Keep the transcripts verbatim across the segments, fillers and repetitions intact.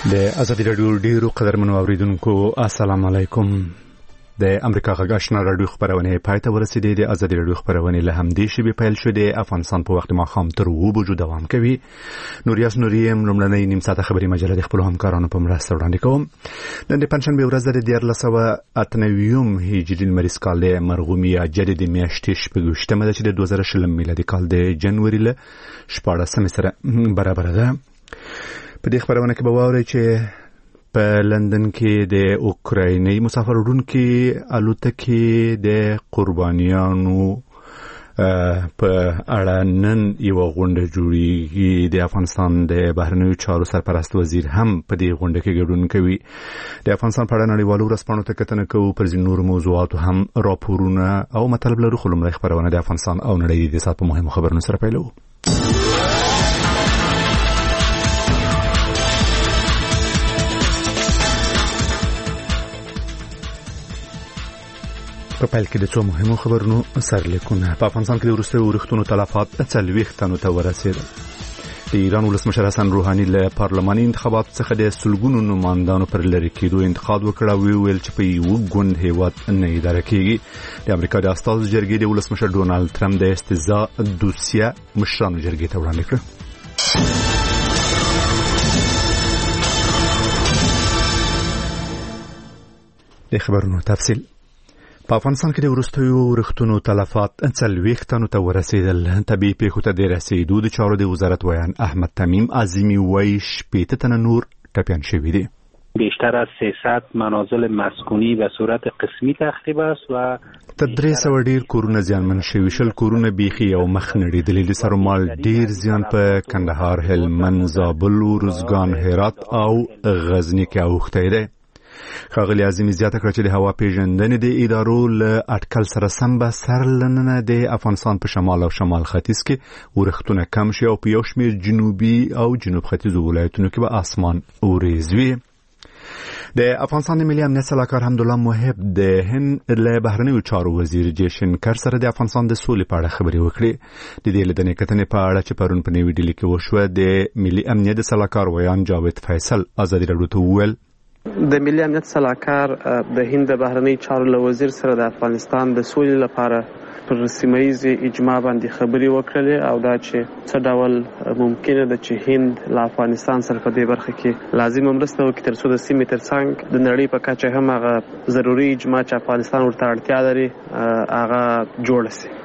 د ازادي رادیو ډیرو قدرمنو اوریدونکو السلام علیکم. د امریکا غږ آشنا رادیو خبرونه پای ته ورسیدې. د ازادي رادیو خبرونه له همدې شی به پیل شوه. د افغانستان په وخت ما خام تر و بجو دوام کوي. نوریاس نوریم لومړنۍ نیم ساعته خبري مجله د خپل همکارانو په مرسته وړاندې کوم. نن د پنځشنبه ورځ د دیارلس سوه اته نوي هجري لمریز کال د مرغومیا جدي د میاشتې شپږشتمه ده چې د دوه زره شلم میلادي کال د جنوري له شپاړسمې سره برابر ده. په دې خبرونه کې به واورئ چې په لندن کې د اوکرایني مسافر وړونکي الوتکې د قربانیانو په اړه نن یو غونډه جوړیږي. د افغانستان د بهرنیو چارو سرپرست وزیر هم په دې غونډه کې ګډون کوي. د افغانستان په اړه نړیوالو ورځپاڼو ته کتنه کوو. پر ځینو نورو موضوعاتو هم راپورونه او مطلب لرو. خو لومړی خبرونه د افغانستان او نړۍ د سات په مهمو خبرونو سره پیلوو. په پیل کې د څو مهمو خبرونو سرلیکونه. په افغانستان کې د وروستیو ورښتونو تلفات څلوېښت تنو ته ورسېدل. د ایران ولسمشر حسن روحاني له پارلماني انتخاباتو څخه د سلګونو نمایندانو پر لرې کېدو انتقاد وکړ او ویل چې په یو ګوند هیواد نه اداره کېږي. د امریکا د استازو جرګې د ولسمشر ډونالد ټرمپ د استهزاء دوسیه مشرانو جرګې ته وړاندې کړه. د خبرونو تفصیل. په افغانستان کې د وروستیو ورښتونو تلفات څلوېښت تنو ته ورسېدل. طبیعي پیښو ته د رسېدو د چارو د وزارت ویان احمد تمیم عظیمي وایي شپېته تنه نور ټپیان شوي دي. بیشتر از سیصد منازل مسکونی به صورت قسمی تخریب است و تر درې سوه ډیر کورونه زیانمن شوي. شل کورونه بیخي او مخ نړېدلي. د سرومال ډیر زیان په کندهار، هلمند، زابل، روزګان، هرات او غزني کې اوښتی دی. ښاغلي عظیمي زیاته کړه چې د هوا پیژندنې د ادارو له اټکل سره سم به سرلننه د افغانستان په شمال او شمال ختیځ کې ورښتونه کم شي او په یو شمېر جنوبي او جنوب ختیځو ولایتونو کې به اسمان وریځ وي. د افغانستان د ملي امنیت سلاکار حمدالله محب د هند له بهرنیو چارو وزیر جیشنکر سره د افغانستان د سولې په اړه خبرې وکړې. د دې لیدنې کتنې په اړه چې پرون په نوي ډیلي کې وشوه، د ملي امنیت سلاکار ویان جاوید فیصل ازادي راډیو ته وویل د ملي امنیت سلاکار د هند د بهرنی چارو له وزیر سره د افغانستان د سولې لپاره پر سیمه ییز اجماع باندې خبرې وکړلې او دا چې څه ډول ممکنه ده چې هند له افغانستان سره په دې برخه کې لازمه مرسته وکړي تر څو د سیمې ترڅنګ د نړۍ په کچه هم هغه ضروري اجماع چې افغانستان ورته اړتیا لري هغه جوړ شي.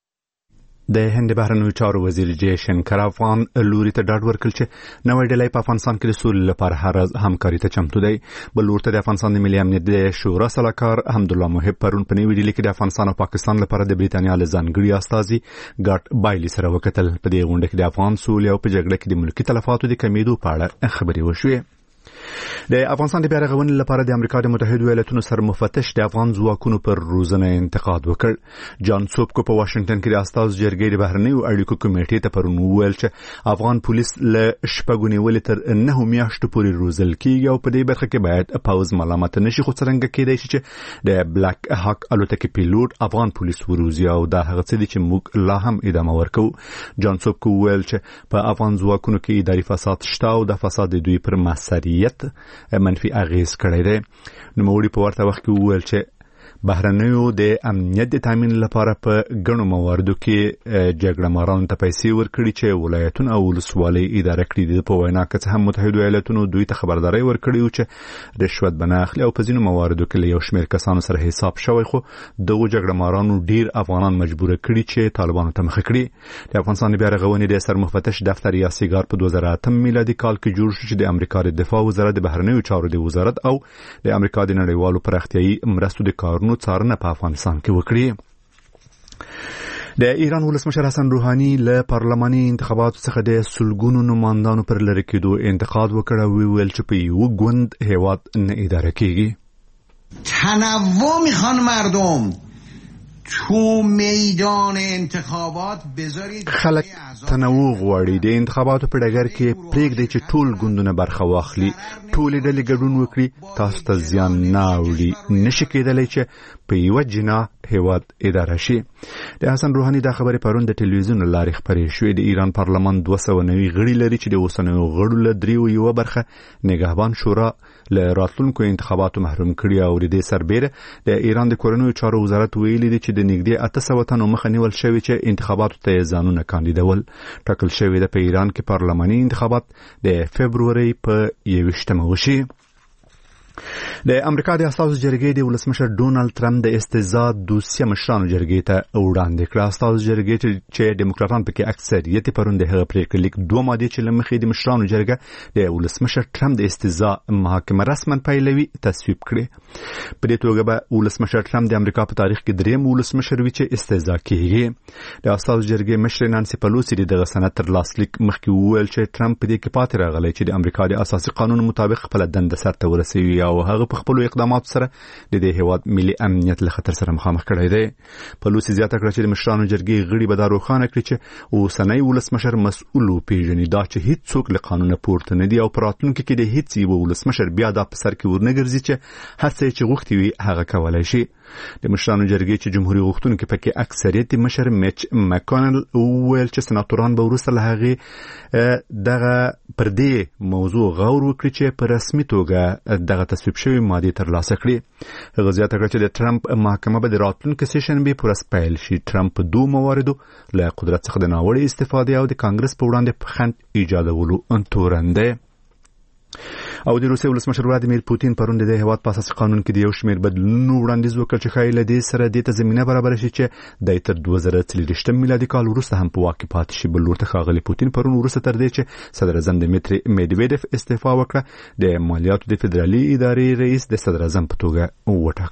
د هند بهرنیو چارو وزیر جیشنکر افغان لوري ته ډاډ ورکړ چې نوې ډلې په افغانستان کې د سولې لپاره هر همکاري ته چمتو دی. بل ورته د افغانستان د ملي امنیت د شورا سلاکار حمدالله محب پرون په نوي ډیلي کې د افغانستان او پاکستان لپاره د بریتانیا له ځانګړي استازي ګاټ بایلی سره وکتل. په دې غونډه کې د افغان سولې او په جګړه کې د ملکي تلفاتو د کمیدو په اړه خبرې وشوې. د افغانستان د بیا رغونې لپاره د امریکا د متحده ایالاتونو سرمفتش د افغان ځواکونو پر روزنه انتقاد وکړ. جان سوبکو په واشنگټن کې د استازو جرګې د بهرنیو اړیکو کمیټې ته پرون وویل چې افغان پولیس له شپږو نیولې تر نهو میاشتو پورې روزل کېږي او په دې برخه کې باید پوز ملامت نشي. خو څرنګه کېدای شي چې د بلاک هاک الوتکې پیلوټ افغان پولیس وروزي او دا هغه څه دي چې موږ لا هم ادامه ورکوو. جان سوبکو وویل چې په افغان ځواکونو کې اداري فساد شته او د فساد د دوی پر مسؤلیت منفي اغیز کړی دی. نوموړي په ورته وخت کې وویل چې بهرنیو د امنیت د تامین لپاره په ګڼو مواردو کې جګړه مارانو ته پیسې ورکړي چې ولایتونه او ولسوالۍ اداره کړي دي. په وینا کې څه هم متحده ایالاتونو دوی ته خبرداري ورکړي و چې رشوت به نه اخلي او په ځینو مواردو کې له یو شمېر کسانو سره حساب شوی. خو دغه جګړه مارانو ډیر افغانان مجبور کړي چې طالبانو ته مخه کړي. د افغانستان بیا رغونې د سرمفتش دفتر یا سیګار په دوه زره اته میلادي کال کې جوړ شو چې د امریکا د دفاع وزارت د بهرنیو چارو د وزارت او د امریکا د نړیوالو پراختیايي مرستو د کارونو څارنه په افغانستان کې وکړي. د ایران ولسمشر حسن روحاني له پارلماني انتخاباتو څخه د سلګونو نمایندانو پر لرې کېدو انتقاد وکړ او ویل چې په یو ګوند هیواد نه اداره کېږي. تنوع میخوان مردم تو میدان انتخابات بذارید خلک تنوع غواړي. د انتخاباتو په ډګر کې پرېږدئ چې ټول ګوندونه برخه واخلي، ټولې ډلې ګډون وکړي. تاسو ته زیان نه اوړي. نشي کېدلی چې په یوه جناح هیواد اداره شي. د حسن روحاني دا خبرې پرون د ټلویزیون له لارې خپرې شوې. د ایران پارلمان دوه سوه نوي غړي لري چې د اوسنیو غړو له دریو یوه برخه نگهبان شورا له راتلونکو انتخاباتو محروم کړي. او د دې سربیره د ایران د کورنیو چارو وزارت ویلي دی چې د نږدې اته سوه تنو مخه نیول شوې چې انتخاباتو ته ځانونه کاندیدول. ټاکل شوې ده په ایران کې پارلماني انتخابات د فبرورۍ په یویشتمه وشي. د امریکا د اساسو جرګې د ولسمشر ډونالد ټرمپ د استزاد دوسیه مشرانو جرګې ته وړاندې کړه. اساسو جرګې چې ډیموکراټان پکې اکثریت پرون د هغه پریکړه لیک دوه ماده چې لمخې د مشرانو جرګه د ولسمشر ټرمپ د استزاد محاکمه رسما پیلوي تصویب کړي. په دې توګه به ولسمشر ټرمپ د امریکا په تاریخ کې دریم ولسمشر وي چې استزاد کیږي. د اساسو جرګې مشر نانسي پلوسی دغه سند تر لاسلیک مخکې وویل چې ټرمپ په دې کې پاتې راغلی چې د امریکا د اساسي قانون مطابق خپل دنده سرته ورسوي او هغه په خپل اقداماتو سره د دې هیواد ملي امنیت له خطر سره مخامخ کړی دی. پلوسی زیاته کړه چې د مشرانو جرګې غړي به دا روښانه کړي چې اوسنی ولسمشر مسؤل وپیژني، دا چې هیڅ څوک له قانونه پورته نه دی او په راتلونکي کې د هیڅ یو ولسمشر بیا دا په سر کې ورنګرځي چې هر څه چې غوښتي وي هغه کولای شي. د مشرانو جرګې چې جمهوریت غوښتونکي پکې اکثریت مشر میچ مکانل وویل چې سناتوران به وروسته له هغې دغه پر دې موضوع غور وکړي چې په رسمي توګه دغه تصویب شوی ماده ترلاسه کړي. هغه زیاته کړه چې د ټرمپ محکمه به د راتلونکي سیشنبې په ورځ پیل شي. ټرمپ په دوه مواردو له قدرت څخه د ناوړه استفادې او د کانګرس په وړاندې خنډ ایجادولو تورن دی. او د روسیې ولسمشر ولادیمیر پوتین پرون د هیواد په اساسي قانون کې د یو شمېر بدلونونو وړاندیز وکړ چې ښایي له دې سره دې ته زمینه برابره شي چې د تر دوه زره څلوېښتم میلادي کال وروسته هم په واک کې پاتې شي. بل ورته ښاغلي پوتین پرون وروسته تر دې چې صدر اعظم دمیتري میدویدف استعفا وکړه د مالیاتو د فدرالي ادارې رئیس د صدر اعظم په توګه وټاک.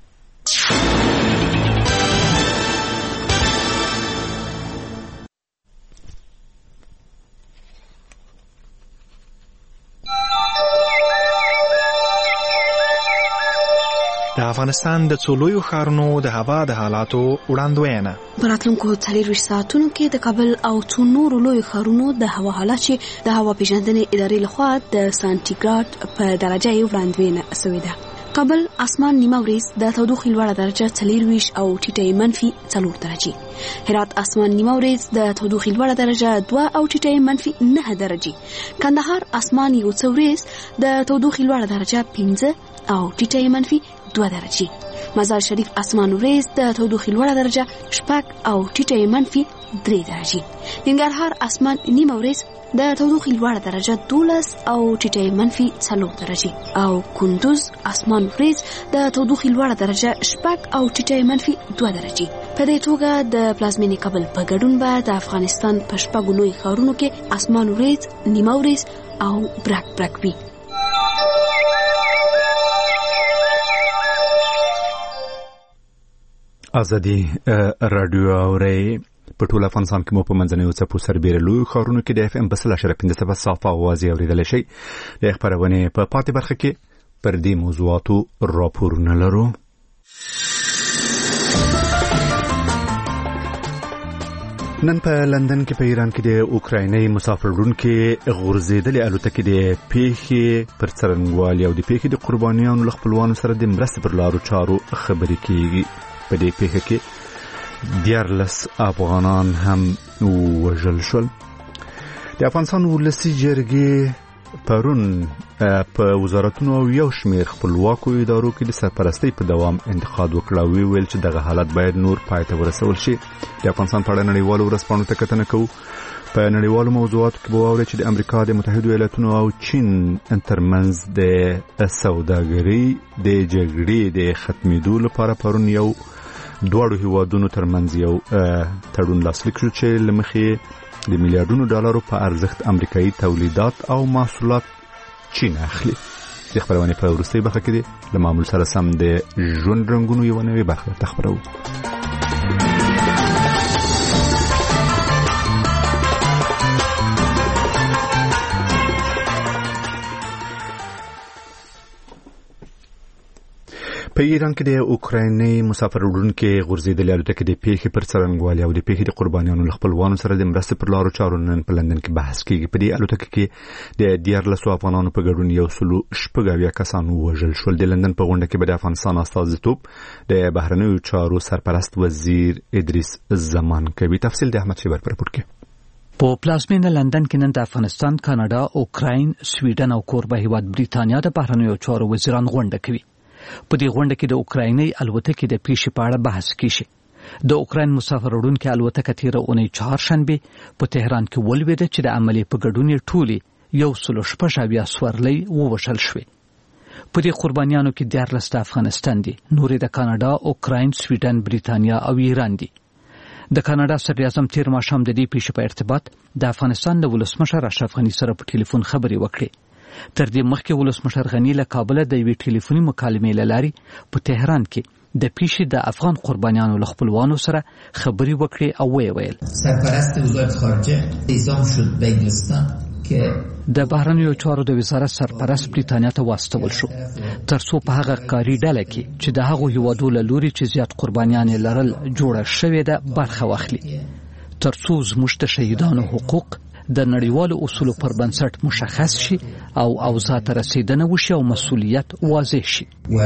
د افغانستان د څولویو ښارونو د هوا د حالاتو وړاندوینه. په راتلونکو څلورویشت ساعتونو کې د کابل او څو نورو لویو ښارونو د هوا حالات چې د هوا پیژندنې ادارې لخوا د سانتیګراډ په درجه یې وړاندوینه شوې ده. کابل اسمان نیمه ورځ د تودوخې لوړه درجه څلورویشت او ټیټه منفي څلور درجې. هرات اسمان نیمه ورځ د تودوخې لوړه درجه دوه او ټیټه منفي نه درجې. کندهار اسمان یو څو ورځ د تودوخې لوړه درجه پنځه او ټیټه منفي دوه درجې. مزار شریف اسمان ورځ د تودوخې لوړه درجه شپږ او ټیټه منفي درې درجې. ننګرهار اسمان نیمه ورځ د تودوخې لوړه درجه دولس او ټیټه منفي څلور درجې. او کندوز اسمان ورځ د تودوخې لوړه درجه شپږ او ټیټه منفي دوه درجې. په دې توګه د پلازمینې کابل په ګډون به د افغانستان په شپږو لویو ښارونو کې اسمان ورځ نیمه ورځ او برک برک وي. ازادي رادیو اوري په ټول افغانستان کې مو په منځنیو څپو سربېره لویو ښارونو کې د اف ام په سل اشاره پنځه په صافه اوازې اورېدلی شئ. د خپرونې په پاتې برخه کې پر دې موضوعاتو راپورونه لرو. نن په لندن کې په ایران کې د اوکرایني مسافرونکو غورځېدلې الوتکې د پیښې پر څرنګوالي او د پیښې د قربانیانو له خپلوانو سره د مرستې پر لارو چارو خبرې کیږي. په دې پیښه کې دیارلس افغانان هم وژل شول. د افغانستان ولسي جرګې پرون په وزارتونو او یو شمېر خپلواکو ادارو کې د سرپرستۍ په دوام انتقاد وکړ او ویل چې دغه حالت باید نور پای ته ورسول شي. د افغانستان په اړه نړیوالو ورځپاڼو ته کتنه کوو. په نړیوالو موضوعاتو کې به واورئ چې د امریکا د متحدو ایالاتونو او چین ترمنځ د سوداګرۍ د جګړې د ختمېدو لپاره پرون یو دواړو هیوادونو ترمنځ یو تړون لاسلیک شو چې له مخې د میلیارډونو ډالرو په ارزښت امریکایي تولیدات او محصولات چین اخلي. د خبرونې په وروستۍ برخه کې له معمول سره سم د ژوند رنګونو یو نوې برخه تخبرو. په ایران کې د اوکرایني مسافر وړونکو غورځېدلې الوتکې د پیښې پر څرنګوالي او د پیښې د قربانیانو له خپلوانو سره د مرستې پر لارو چارو نن په لندن کې بحث کیږي. په دې الوتکه کې د دیارلسو افغانانو په ګډون یو سلو شپږ اویا کسان ووژل شول. د لندن په غونډه کې به د افغانستان استازیتوب د بهرنیو چارو سرپرست وزیر ادریس زمان کوي. تفصیل د احمد شیبر پر راپور کې. په پلازمینه لندن کې نن د افغانستان، کاناډا، اوکراین، سویډن او کوربه هیواد بریتانیا د بهرنیو چارو وزیران غونډه کوي. په دې غونډه کې د اوکرایني الوتکې د پیښې په اړه بحث کیږي. د اوکراین مسافر وړونکو الوتکه تیره اونۍ چهارشنبه په تهران کې ولوېده چې د عملي په ګډون یې ټولې یو سلو شپږ اویا سورلۍ ووژل شوې. په دې قربانیانو کې دیارلس د افغانستان دي، نورې د کاناډا، اوکراین، سویډن، بریتانیا او ایران دي. د کاناډا صدر اعظم تیر ماښام د دې پیښې په ارتباط د افغانستان د ولسمشر اشرف غني سره په ټلیفون خبرې وکړې. تر دې مخکې ولسمشر غني له کابل د یوې ټلیفوني مکالمې له لارې په تهران کې د پیښې د افغان قربانیانو له خپلوانو سره خبرې وکړې او ویې ویل سرپرست وزارت خارجه اعزام شد به انګلستان که د بهرنیو چارو د وزارت سرپرست بریتانیا ته واستول شو ترڅو په هغه کاري ډله کې چې د هغو هیوادو له لوري چې زیات قربانیان لرل جوړه شوې ده برخه واخلي، ترڅو زموږ د شهیدانو حقوق د نړیوالو اصولو پر بنسټ مشخص شي او اوضاع ته رسیدنه وشي او مسؤلیت واضح شي. و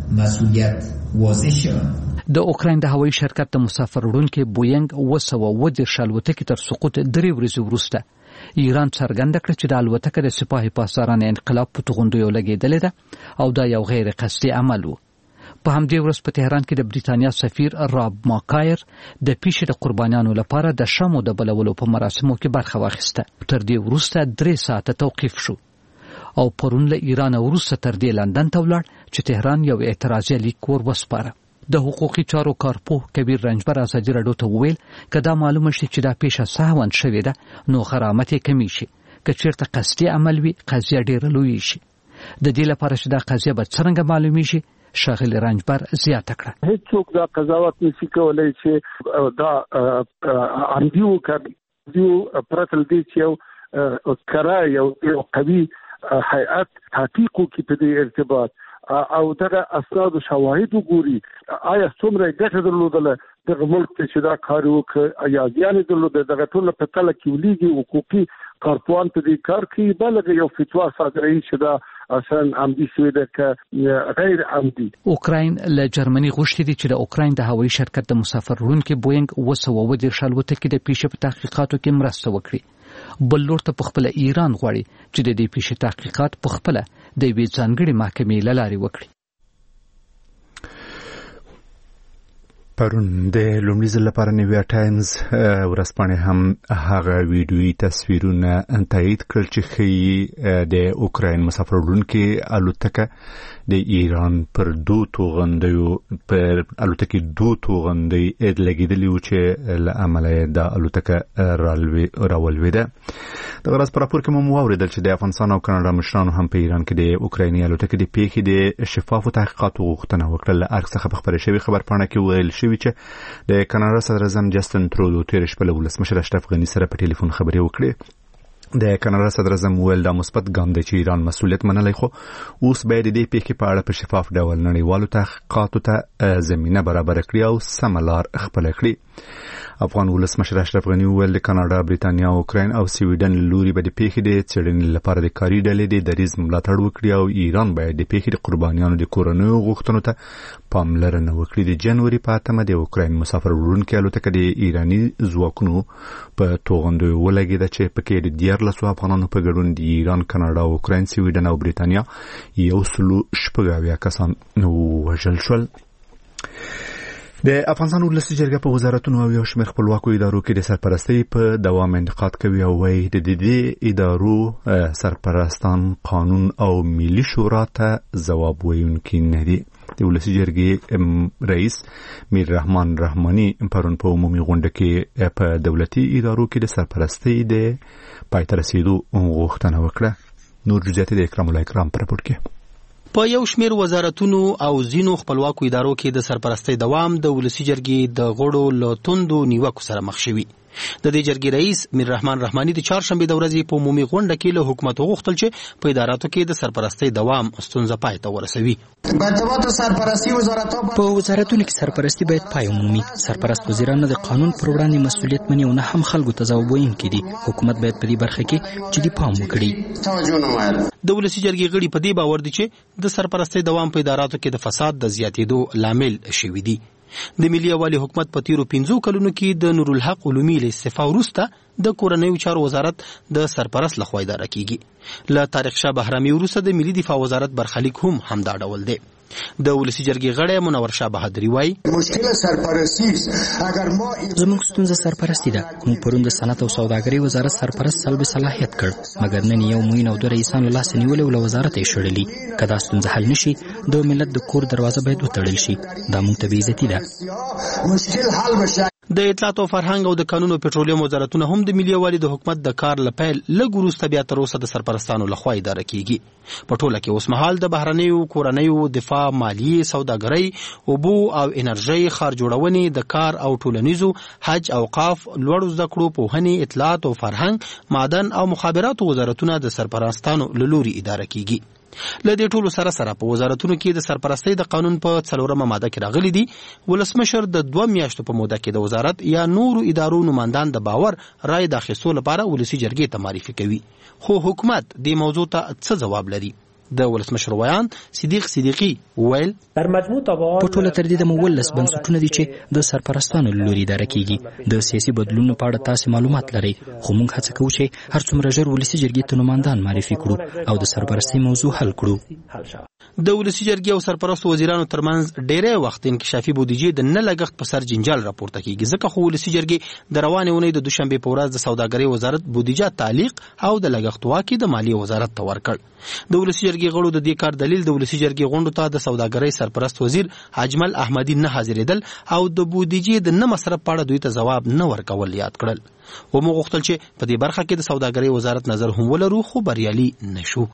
مسؤلیت واضح شي. د اوکراین د هوایي شرکت د مسافر وړونکو بوینګ اوه سوه اووه دېرش الوتکې تر سقوط درې ورځې وروسته ایران څرګنده کړه چې د الوتکه د سپاه پاسداران انقلاب په توغندیو لګېدلې ده او دا یو غیر قصدي عمل و. په همدې ورځ په تهران کې د بریتانیا سفیر راب ماکایر د پیښې د قربانیانو لپاره د شمو د بلولو په مراسمو کې برخه واخیسته. تر دې وروسته درې ساعته توقیف شو او پرون له ایران وروسته تر دې لندن ته ولاړ چې تهران یو اعتراضي لیک ور وسپاره. د حقوقي چارو کارپوه کبیر رنجبر ازادي راډیو ته وویل که دا معلومه شي چې دا پیښه سهوا شوې ده نو غرامت یې کمی شي، که چیرته قصدي عمل وي قضیه ډېره لوی شي. د دې لپاره چې دا قضیه به څرنګه معلومیږي شاغلی رنجبر زیاته کړه. هیڅوک دا قضاوت نشي کولای چې دا عمدي وکړي یو پرتل دي چې یو کرای یو قوي هیئت تحقیق وکړي په دې ارتباط او دغه اسناد او شواهد وګوري آیا څومره ګټه درلودله دغه ملک ته چې دا کار وکړي یا زیان درلوده. دغه ټول په تله کې ولېږي حقوقي کارپوهان په دې کار کې بلغه یو فتوا صادروي چې دا اصلا عمدي شوی ده که غیر عمدي. اوکراین له جرمني غوښتي دي چې د اوکراین د هوایي شرکت د مسافر وړونکو بوینګ اوه سوه اووه دېرش الوتکې د پیښې په تحقیقاتو کې مرسته وکړي. بل لور ته په خپله ایران غواړي چې د دې پیښې تحقیقات په خپله د یوې ځانګړې محکمې له لارې وکړي. پرون د لومړي ځل لپاره نیویارک ټایمز ورځپاڼې هم هغه ویډیویي تصویرونه تایید کړل چې ښیي د اوکراین مسافر وړونکې الوتکه د ایران پر دو توغندیو پر الوتکې دو توغندۍ لګېدلې وو چې له امله یې دا الوتکه راولوېده. دغه ورځ په راپور کې مو واورېدل چې د افغانستان او کاناډا مشرانو هم په ایران کې د اوکرایني الوتکې د پیښې د شفافو تحقیقاتو غوښتنه وکړه. له ارګ څخه په خپره شوې خبرپاڼه کې ویل شوي چې د کاناډا صدر اعظم جسټن ترودو تېره شپه له ولسمشر اشرف غني سره په ټلیفون خبرې وکړې. د کاناډا صدر اعظم ویل دا مثبت ګام دی چې ایران مسؤلیت منلی، خو اوس باید د دې پیښې په اړه په شفاف ډول نړیوالو تحقیقاتو ته زمینه برابره کړي او سمه لار خپله کړي. افغان ولسمشر اشرف غني ویل د کاناډا، بریتانیا، اوکراین او سویډن لوري به د پیښې د څېړنې لپاره د کاري ډلې د دریځ ملاتړ وکړي او ایران باید د پیښې د قربانیانو د کورنیو غوښتنو ته پاملرنه وکړي. د جنوري په اتمه د اوکراین مسافر وړونکې الوتکه د ایراني ځواکونو په توغندیو ولګېده چې پکې د دیارلسو افغانانو په ګډون د ایران، کاناډا، اوکراین، سویډن او بریتانیا یو سلو شپږ اویا کسان ووژل شول. د افغانستان ولسي جرګه په وزارتونو او یو شمېر خپلواکو ادارو کې د سرپرستۍ په دوام انتقاد کوي او وایي د دې ادارو سرپرستان قانون او ملي شورا ته ځواب ویونکي نه دي. د ولسي جرګې رئیس میر رحمان رحماني پرون په عمومي غونډه کې په دولتي ادارو کې د سرپرستۍ د پای ته رسیدو غوښتنه وکړه. نور جزئیات د اکرام الله اکرام په راپور کې. په یو شمېر وزارتونو او ځینو خپلواکو ادارو کې د سرپرستۍ دوام د ولسي جرګې د غړو له توندو نیوکو سره مخ شوي. د دې جرګې رئیس میر رحمان رحماني د چهارشنبه د ورځې په عمومي غونډه کې له حکومت وغوښتل چې په اداراتو کې د سرپرستۍ دوام ستونزه پای ته ورسوي. په وزارتونو کې سرپرستی باید پای ومومي. سرپرست وزیران د قانون پر وړاندې مسؤلیت مني او نه هم خلکو ته ځواب ویونکي دي. حکومت باید په دې برخه کې جدي پام وکړي. د ولسی جرګې غړي په دې باور دي چې د سرپرستۍ دوام په اداراتو کې د فساد د زیاتېدو لامل شوی دی. د ملي یووالي حکومت په تیرو پنځو کلونو کې د نورالحق علومي له استعفا وروسته د کورنیو چارو وزارت د سرپرست لخوا اداره کیږي. له طارق شاه بهرامي وروسته د ملي دفاع وزارت برخلیک هم همدا ډول دی. د ولسی جرګې غړی منور شاه بهادري وایي مشکل سرپرستی اگر ما زموږ ستونزه سرپرستی ده. موږ پرون د صنعت او سوداګرۍ وزارت سرپرست سلب صلاحیت کړ مګر نن یو موین او دوه رئیسان له لاسه نیولې ول وزارت یې شړلې. که دا ستونزه حل نشي د ملت د کور دروازه باید وتړل شي. دا موږ ته بې عزتي ده. مشکل حل بشي. د اطلاعات او فرهنګ او د قانون او پټرولیم وزارتونه هم د ملي یووالي د حکومت د کار لپاره لږ وروسته بیا تر اوسه د سرپرستانو لخوا اداره کیږي. په ټوله کې اوس مهال د بهرنیو کورنیو دفاع، مالیې، سوداګرۍ، اوبو او انرژي، ښار جوړونې، د کار او ټولنیزو، حج، اوقاف، لوړو زده کړو، پوهنې، اطلاعات او فرهنګ، معدن او مخابراتو وزارتونه د سرپرستانو له لوري اداره کیږي. له دې ټولو سره سره په وزارتونو کې د سرپرستۍ د قانون په څلورمه ماده کې راغلي دي ولسمشر د دوه میاشتو په موده کې د وزارت یا نورو ادارو نمایندان د باور رای د اخیستو لپاره ولسي جرګې ته معرفي کوي. خو حکومت دې موضوع ته څه ځواب لري؟ د ولسمشر ویان صدیق صدیقی ویل در مجموع په ټوله تر دې د مولس بنسټونه دي چې د سرپرستانو له لوري اداره کیږي. د سیاسي بدلونونو په اړه تاسو معلومات لرئ، خو موږ هڅه کوو چې هر څومره ژر ولسي جرګې ته نمایندان معرفي کړو او د سرپرستۍ موضوع حل کړو. د ولسي جرګې او سرپرستو وزیرانو ترمنځ ډېری وخت انکشافي بودیجې د نه لګښت په سر جنجال راپورته کیږي. ځکه خو ولسي جرګې د روانې اونۍ د دوشنبې په ورځ د سوداګرۍ وزارت بودیجه تعلیق او د لګښت واکي د مالیې وزارت ته ورکړ. د ولسي جرګې غړو د دې کار دلیل د ولسي جرګې غونډو ته د سوداګرۍ سرپرست وزیر اجمل احمدی نه حاضرېدل او د بودیجې د نه مصرف په اړه دوی ته ځواب نه ورکول یاد کړل. و موږ غوښتل چې په دې برخه کې د سوداګرۍ وزارت نظر هم ولرو، خو بریالي نشو.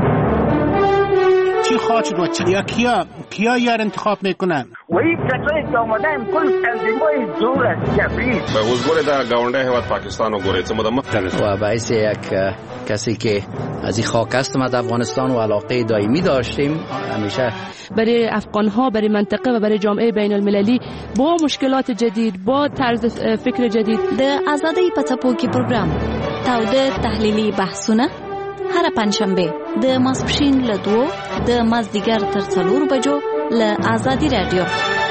چی خواهد شد یا کیا کیا یار انتخاب میکنن و این کسایی که آمدن کل تنظیم‌های دور از جبریل به حضور در گاونده هیواد پاکستان و گوریت مدمه و باعث یک کسی که از این خاک است ما افغانستان و علاقه دائمی داشتیم همیشه برای افغان‌ها، برای منطقه و برای جامعه بین المللی با مشکلات جدید، با طرز فکر جدید. د آزادۍ په څپو کې پروګرام تاوده تحلیلي بحثونه هر پنځشنبه د ماسپښین له دوو د مازدیګر تر څلورو بجو له آزادي رادیو.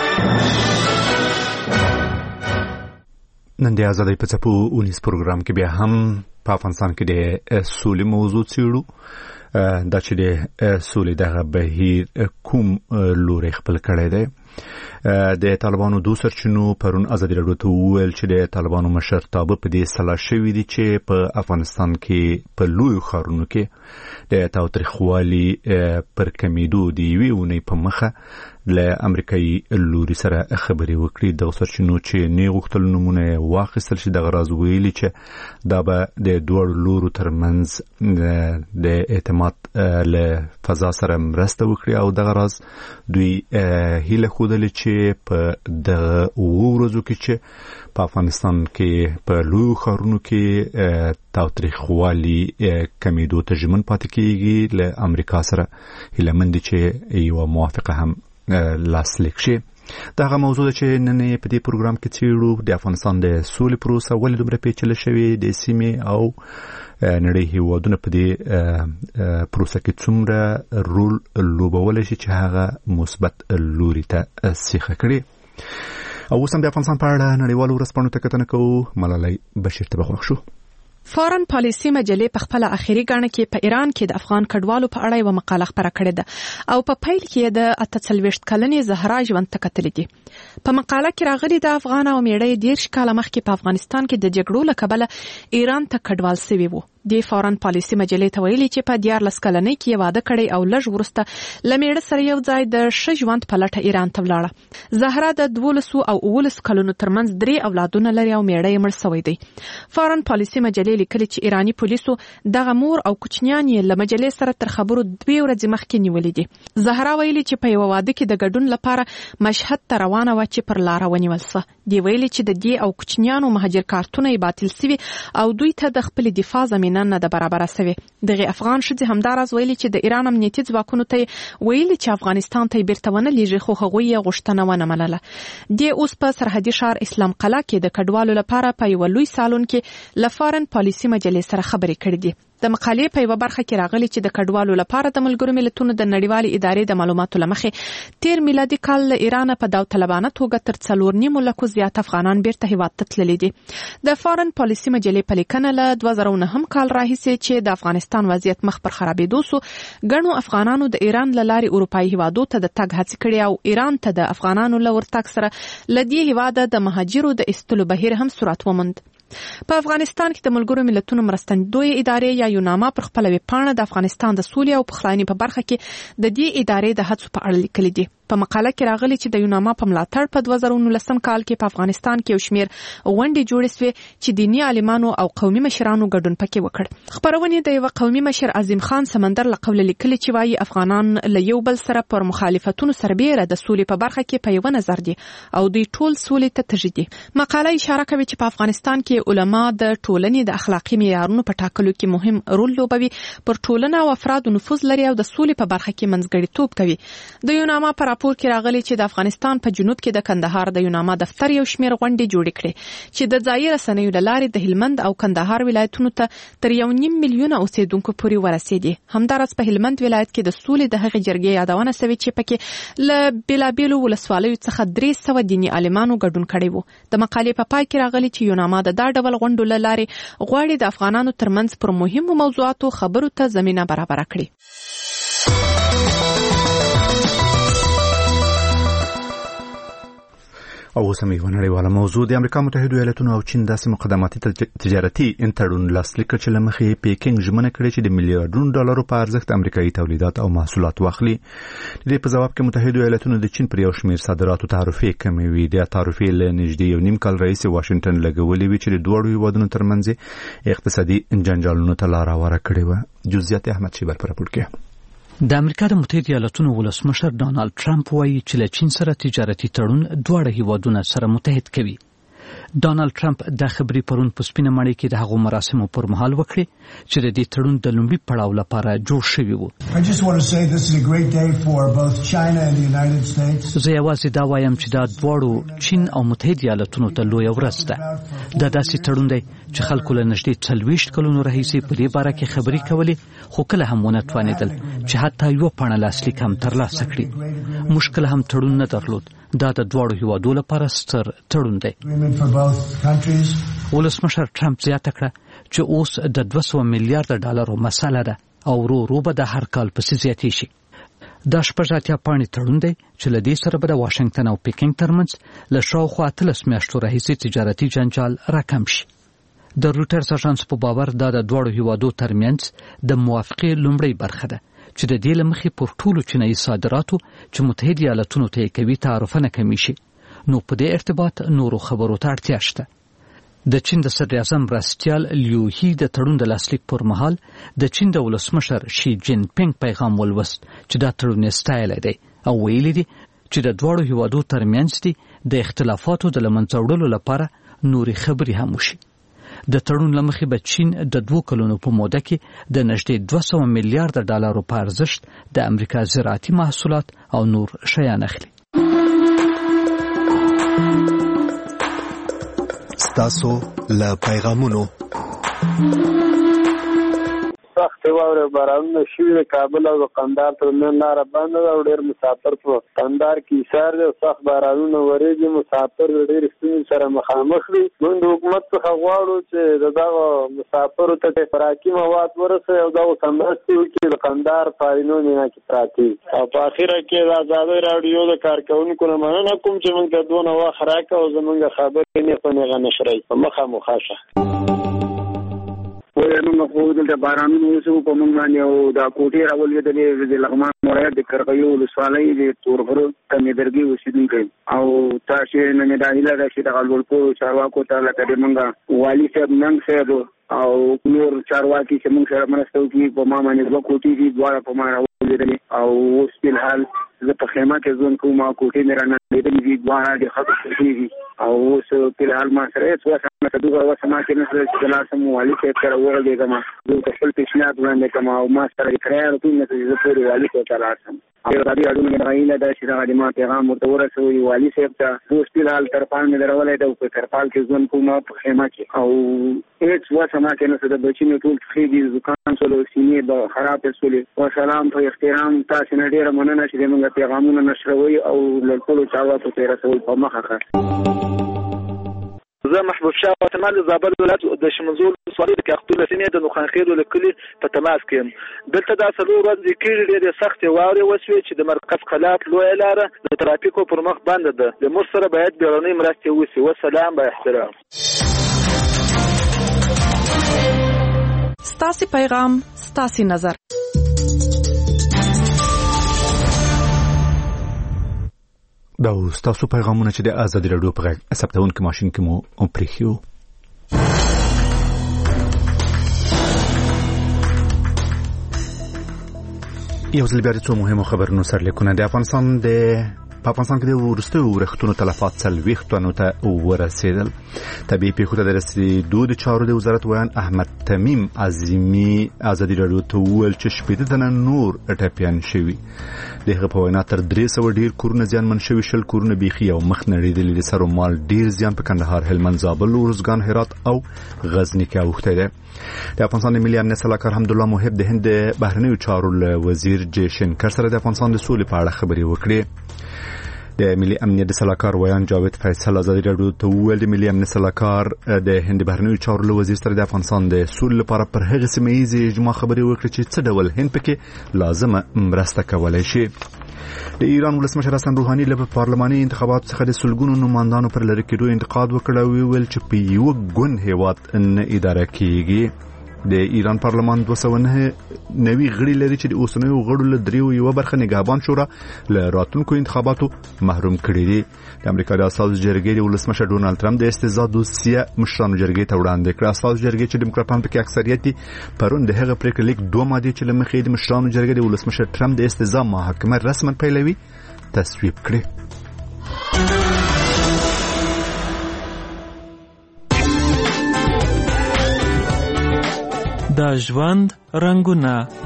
نن د آزادۍ په څپو اونیز پروګرام کې بیا هم په افغانستان کې د سولې موضوع څیړو. دا چې د سولې دغه بهیر کوم لوري خپل کړی دی. د طالبانو دوه سرچینو پرون ازادي راډیو ته وویل چې د طالبانو مشرتابه په دې سلا شوي دي چې په افغانستان کې په لویو ښارونو کې د تاوتریخوالي پر کمیدو د یوې اونۍ په مخه له امریکایي لوري سره خبرې وکړي. دغه سرچینو چې نه غوښتل نومونه واخیستل شي دغه راز ویلي چې دا به د دواړو لورو ترمنځ د اعتماد له فضا سره مرسته وکړي او دغه راز دوی هیله ښودلې چې په دغه اوو ورځو کې چې په افغانستان کې په لویو ښارونو کې تاوتریخوالي کمیدو ته ژمن پاتې کیږي. له امریکا سره هیله مند دي چې یوه موافقه هم لاسلیک شي. دغه موضوع چې نن په دې پروګرام کې څیړو د افغانستان د سولې پروسه ولې دومره پیچلې شوې، د سیمې او نړۍ هیوادونه په دې پروسه کې څومره رول لوبولی شي چې هغه مثبت لوري ته سیخه کړي. او اوس هم د افغانستان په اړه نړیوالو ورځپاڼو ته کتنه کوو. ملالۍ بشیر ته به خوښ شو. فارن پالیسي مجلې په خپل اخیری غاڼه کې په ایران کې د افغان کډوالو په اړه یو مقاله خپره کړې ده او په پیل کې د اته څلوېښت کلنې زهرا ژوند ته کتلې دي. په مقاله کې راغلي د افغان او میړۍ دیرش کاله مخکې په افغانستان کې د جګړو له کبله ایران ته کډوال سوي وو. د فارن پالیسي مجلې ته ویلي چې په دیارلس کلنۍ کې واده کړی او لږ وروسته له میړه سره یو ځای د ښه ژوند په لټه ایران ته ولاړه. زهرا د دولسو او اوولسو کلونو ترمنځ درې اولادونه لري او میړه یې مړ شوی دی. فارن پالیسي مجلې لیکلي چې ایراني پولیسو دغه مور او کوچنیان یې له مجلې سره تر خبرو دوې ورځې مخکې نیولې دي. زهرا ویلي چې په یو واده کې د ګډون لپاره مشهد ته روانه وه چې پر لاره ونیول شوه. دی ویلي چې د دې او کوچنیانو مهاجر کارتونه یې باطل سوي او دوی ته د خپلې دفاع زمینه نه ده برابره سوې. دغه افغان ښځې همداراز ویلي چې د ایران امنیتي ځواکونو ته ویلي چې افغانستان ته یې بیرته ونه لیږي، خو هغوی یې غوښتنه ونه منله. دی اوس په سرحدي ښار اسلام قلعه کې د کډوالو لپاره په یوه لوی سالون کې له فارن پالیسي مجلې سره خبرې کړې دي. د مقالې په یوه برخه کې راغلي چې د کډوالو لپاره د ملګرو ملتونو د نړیوالې ادارې د معلوماتو له مخې تیر میلادي کال له ایران په داوطلبانه توګه تر څلور نیمو لکو زیات افغانان بیرته هیواد ته تللي دي. د فارن پالیسي مجلې په لیکنه له دوه زره نهم کال راهیسې چې د افغانستان وضعیت مخ پر خرابېدو سو، ګڼو افغانانو د ایران له لارې اروپایي هیوادو ته د تګ هڅې کړې او ایران ته د افغانانو له ورتګ سره له دې هیواده د مهاجرو د ایستلو بهیر هم سرعت وموند. په افغانستان کې د ملګرو ملتونو مرستندوی ادارې یا یوناما پر خپل ویبپاڼه د افغانستان د سولې او پخلاینې په برخه کې د دې ادارې د هڅو په اړه لیکلي دي. په مقاله کې راغلي چې د یوناما په ملاتړ په دوه زره نولسم کال کې په افغانستان کې یو شمېر غونډې جوړې شوې چې دیني عالمانو او قومي مشرانو ګډون پکې وکړ. خپرونې د یو قومي مشر عظیم خان سمندر له قوله لیکلي چې وايي افغانان له یو بل سره پر مخالفتونو سربېره د سولې په برخه کې په یو نظر دي او دوی ټول سولې ته تږي دي. مقاله اشاره کوي چې په افغانستان کې علما د ټولنې د اخلاقي معیارونو په ټاکلو کې مهم رول لوبوي، پر ټولنه او افرادو نفوذ لري او د سولې په برخه کې منځګړیتوب کوي. د یوناما په راپور کې راغلي چې د افغانستان په جنوب کې د کندهار د یوناما دفتر یو شمېر غونډې جوړې کړې چې د ځایي رسنیو له لارې د هلمند او کندهار ولایتونو ته تر یو نیم میلیونه اوسېدونکو پورې ورسېدې. همداراز په هلمند ولایت کې د سولې د هغې جرګې یادونه شوې چې پکې له بېلابېلو ولسوالیو څخه درې سوه دیني عالمانو ګډون کړی و. د مقالې په پای کې راغلي چې یوناما د دا ډول غونډو له لارې غواړي د افغانانو ترمنځ پر مهمو موضوعاتو خبرو ته زمینه برابره کړي. او اوس هم یوه نړیواله موضوع د امریکا متحده ایالاتونو او چین داسې مقدماتي تجارتي تړون لاسلیک کړ چې له مخې پیکینګ ژمنه کړې چې د میلیارډونو ډالرو په ارزښت امریکایي تولیدات او محصولات واخلي. د دې په جواب کې متحده ایالاتونو د چین پر یو شمېر صادراتو تعرفې کموي. د تعرفې له نږدې یو نیم کال راهیسې واشنګټن لګولې وي چې د دواړو هیوادونو ترمنځ اقتصادي جنجالونو ته لار هواره کړې وه. جزئیات احمد شیبر پر راپور کې. د امریکا د متحده ایالاتونو ولسمشر ډانلډ ټرمپ وایي چې له چین سره تجارتي تړون دواړه هیوادونه سره متحد کوي. ډانلډ ټرمپ د خبرې پرون په سپینه ماڼۍ کې د هغو مراسمو پر مهال وکړې چې د دې تړون د لومړي پړاو لپاره جوړ شوی و. زه یوازې دا وایم چې دا دواړو چین او متحده ایالاتونو ته لویه ورځ ده. دا داسې تړون دی چې خلکو له نږدې څلوېښت کلونو راهیسې په دې باره کې خبرې کولې، خو کله هم ونه توانېدل چې حتی یوه پاڼه لاسلیک هم ترلاسه کړي. موږ کله هم تړون نه درلود. دا د دواړو هیوادو لپاره ستر تړون دی. ولسمشر ټرمپ زیاته کړه چې اوس د دوه سوه میلیارډ ډالرو مسله ده او ورو ورو به د هر کال پسې زیاتې شي. دا شپږ اتیا پاڼې تړون دی چې له دې سره به د واشنګټن او پیکینګ ترمنځ له شاوخوا اتلس میاشتو راهیسې تجارتي جنجال راکم شي. د رویټرز اژانس په باور دا د دواړو هیوادو ترمنځ د موافقې لومړۍ برخه ده چې د دې له مخې پر ټولو چینایي صادراتو چې متحده ایالاتونو ته یې کوي تعرفه نه کمې شي. نو په دې ارتباط نورو خبرو ته اړتیا شته. د چین د صدر اعظم مرستیال لیو هی د تړون د لاسلیک پر مهال د چین د ولسمشر شي جین پینګ پیغام ولوست چې دا تړون یې ستایلی دی او ویلي دي چې د دواړو هیوادو ترمنځ دي د اختلافاتو د له منځه وړلو لپاره نورې خبرې هم وشي. د تړون له مخې به چین د دوو کلونو په موده کې د نږدې دوه سوه میلیارډ ډالرو په ارزښت د امریکا زراعتي محصولات او نور شیان اخلي. ستاسو له پیغامونو سخت واوره بارانونه شوي د کابل او د قندهار ترمنځ لاره بنده ده او ډېر مسافر په قندهار کې ایثار دی او سخت بارانونه ورېږي. مسافر د ډېرې ستونزې سره مخامخ دي. موږ د حکومت څخه غواړو چې د دغه مسافرو ته خوراکي مواد ورسوي او دغو ته مرستې وکړي. د قندهار په آینو مینا کې پراته دي. او په اخره کې د ازادۍ راډیو د کارکوونکو نه مننه کوم چې موږ ته دونه وخت راکړه او زموږ خبرې نیغه نیغه نشرئ په مخه مو ښه شه. وایي موږ خو دلته بارانونه وسو په موږ باندې او دا کوټې راولېدلې د لغمان ولایت د کرغیو ولسوالۍ د تورغره کمې درګي اوسېدونکي او تاسو نن د هیله ده چې د غلبلپور چارواکو ته لکه د منګه والي صاحب ننګ صاحب او نور چارواکي چې موږ سره مرسته وکړي په ما باندې دوه کوټې دي دواړه په ما راولېدلې او اوس په حال زه په خیمه کې ځون کوم او کوټې مې رانه لیدلې دي دواړه د خطر کېږي او اوس په حال ما سره څه وسه ته دوه وسه ما کې نه چې د لاسم والي صاحب سره ورغلېږم زه خپل پیشنهاد وړاندې کوم او ما سره کرایه کوم چې زه پورې والي صاحب ته لاړ شم او دا دې اړونو غوښنه ده چې دا د ما پیغام ورته ورسوي والي صاحب ته اوس په حال ترپال مې درولې ده په ترپال کې ځون کوم په خیمه کې او هیڅ وسه ما کې نه د بچینو ټول خېږي ځکان سولو سینې به خراب سولې او سلام په احترام تاسو نه ډیره مننه چې موږ پیغامونه نشروي او لکه چاواته ته رسول په مخه ښه زه محبوب شاه واتمال زابل ولایت د شمنزول سوالي د کاختول سینې د نوخان خیر لکلي په تماس کې دلته د اصلو ورځ کې ډېر سخت واوري وسوي چې د مرکز خلاف لوی لاره د ترافیکو پر مخ بند ده د مر سره باید بیرونی مرستې وسی والسلام با احترام ستاسي پیغام ستاسي نظر دا ستاسو پیغامونه چې د آزادي راډیو په غږ ثبتونکو ماشين کې مو پریښیو یو ځل بیا د څو مهمو خبرونو سرلیکونه د افغانستان د په افغانستان کې د ورستیو ورښتونو تلفات څلوېښت تنو ته ورسېدل. طبیعي پیښو ته د رسېدو د چارو د وزارت ویان احمد تمیم عظیمي ازادي راډیو ته وویل چې شپېته تنه نور ټپیان شوي. د هغه په وینا تر درې سوه ډېر کورونه زیانمن شوي، شل کورونه بیخي او مخ نړېدلي، د سر و مال ډېر زیان په کندهار، هلمند، زابل، ارزګان، هرات او غزني کې اوښتی دی. د افغانستان د ملي امنیت سلاکار حمدالله محب د هند بهرنیو چارو له وزیر جیشنکر سره د افغانستان د سولې په اړه خبرې وکړې. د ملي امنیت د سلاکار ویان جاوید فیصل ازادي راډیو ته وویل د ملي امنیت سلاکار د هند بهرنیو چارو له وزیر سره د افغانستان د سولې لپاره پر هغه سیمه ییزې اجماع خبرې وکړې چې څه ډول هند پکې لازمه مرسته کولی شي. د ایران ولسمشر حسن روحاني له پارلماني انتخاباتو څخه د سلګونو نمائندانو پر لرې کېدو انتقاد وکړ او ویل چې په یو ګوند هیواد نه اداره کیږي. د ایران پارلمان دوه سوه نهه نوي غړي لري چې د اوسنیو غړو له دریو یوه برخه نگهبان شورا له راتلونکو انتخاباتو محروم کړي دي. د امریکا د اساسو جرګې د ولسمشر ډونالد ټرمپ د استعزا دوسیه مشرانو جرګې ته وړاندې کړه. اساسو جرګې چې ډیموکراټان پکې اکثریت دي پرون د هغه پریکړه لیک دوه مادې چې له مخې د مشرانو جرګې د ولسمشر ټرمپ د استعزا محاکمه رسما پیلوي تصویب کړي. د ژوند رنگونه.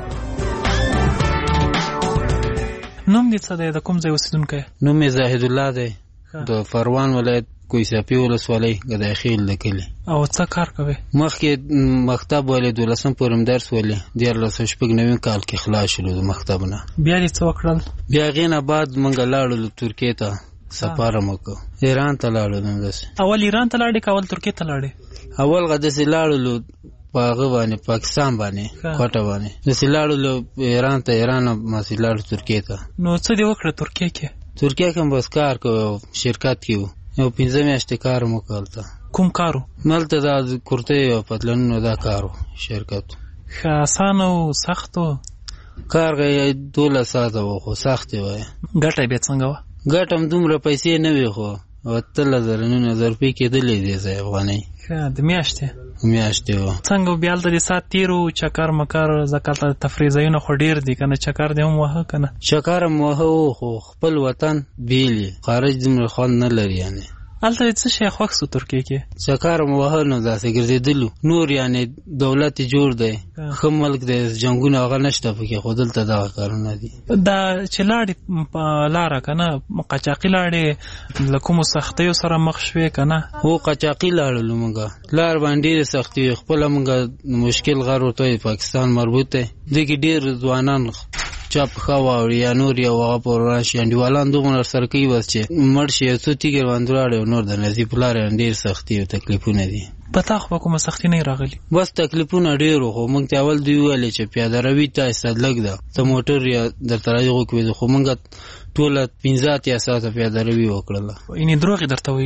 نوم دې څه دی؟ د کوم ځای اوسیدونکی؟ نوم یې زاهد الله دی، د فروان ولایت کویساپي ولسوالۍ ګدایخیل د کلي. او څه کار کوي؟ مخکې مکتب ولې دولسم پورم درس ولې دیارلس سوه شپږ نوي کال کې خلاص شولو د مکتب نه. بیا دې څه وکړل؟ بیا هغې نه بعد موږ لاړو ترکیې ته سفر مو وکړو، ایران ته لاړو. داسې اول ایران ته لاړې که اول ترکیې ته لاړې؟ اول داسې لاړو په هغه باندې پاکستان باندې کوټه باندې داسې لاړو ایران ته، ایران ماسې لاړو ترکیې ته. نو څه دې وکړه ترکیې کې؟ ترکیې کې هم بس کار کوو، شرکت کې وو، یو پنځه میاشتې کار مو وکړ هلته. کوم کار و؟ هلته دا کورتۍ او پتلونونو دا کار و، شرکت. ښه اسانه و سخت و؟ کار دولس ساعته و خو سخت یې وایه. ګټه یې بیا څنګه وه؟ ګټه هم دومره پیسې نه وې خو اتلس زره نولس زره روپۍ کېدلې دې ځای افغانۍ. ښه د میاشتې؟ میاشتې وه. څنګه بیا هلته دې ساعت تېر و چکر مکر ځکه هلته تفریح ځایونه خو ډېر دي که نه؟ چکر دې هم وهه که نه؟ چکر هم وهه و خو خپل وطن بېل یې، خارج دومره خوند نه لري. یعنې هلته دې څه شی خوښ سو ترکیې کې؟ چکر هم وهه نو داسې ګرځېدلو. نور یعنې دولت یې جوړ دی، ښه ملک دی، جنګونه هغه نشته پکې، خو دلته دغه کارونه دي. دا چې لاړې په لاره که نه قاچاقي لاړې له کومو سختیو سره مخ شوې که نه؟ هو قاچاقي لاړلو موږ، لار باندې ډېرې سختې وې. خپله موږ مشکل غر ورته پاکستان مربوط دی، دې کې ډېر ځوانان چا پښه واوړي یا نور یو هغه پر راشي انډیوالان دومره سره کوي بس چې مړ شي، یو څو تیږې ورباندې ولاړې او نور د نصیب په لاره ډېر سختي او تکلیفونه دي. په تا خو به کومه سختي نه راغلي؟ بس تکلیفونه ډېر وو، خو موږ ته اول دوی ویلې چې پیاده روي ته لږ ده، ته موټر یا درته راځي وکړې، خو موږ ټوله پنځه اتیا ساعته پیاده روي وکړله. یعنې دروغ یې درته ویلي وو؟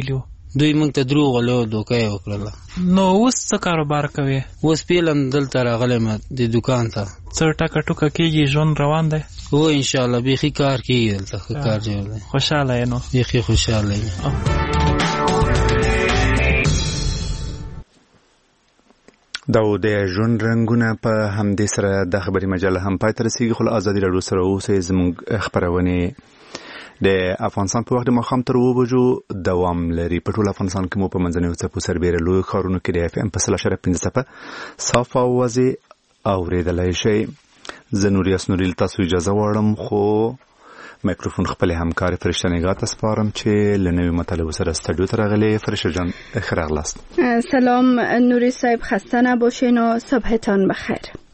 دوی موږ ته دروغ ویلو دوکه یې وکړله. نو اوس څه کاروبار کوي؟ اوس پیلم دلته راغلی م د دوکان ته. څه ټکه ټوکه کېږي؟ ژوند روان دی؟ هو انشاءالله بیخي کار کېږي دلته، ښه کار جوړ دی. خوشحاله یې؟ نو بیخي خوشحاله یې. دا د ژوند رنګونه په همدې سره د خبري مجله هم پای ته رسیږي. خو له ازادي راډیو سره اوسئ. زموږ خپرونې د افغانستان په وخت د ماښام تر اوه بجو دوام لري. په ټول افغانستان کې مو په منځنیو څپو سربېره لویو ښارونو کې د اف ام په سل اشاریه پنځه څپه صاف او واضح اورېدلی شئ. زه نوریاس نوري له تاسو اجازه غواړم، خو مایکروفون خپل همکار فرشته نگاه ته سپارم چې له نوي مطالبو سره استودیو ته راغلی. فرشته جان ښه راغلاست. سلام نوری صاحب، خسته نباشین و صبحتان بخیر.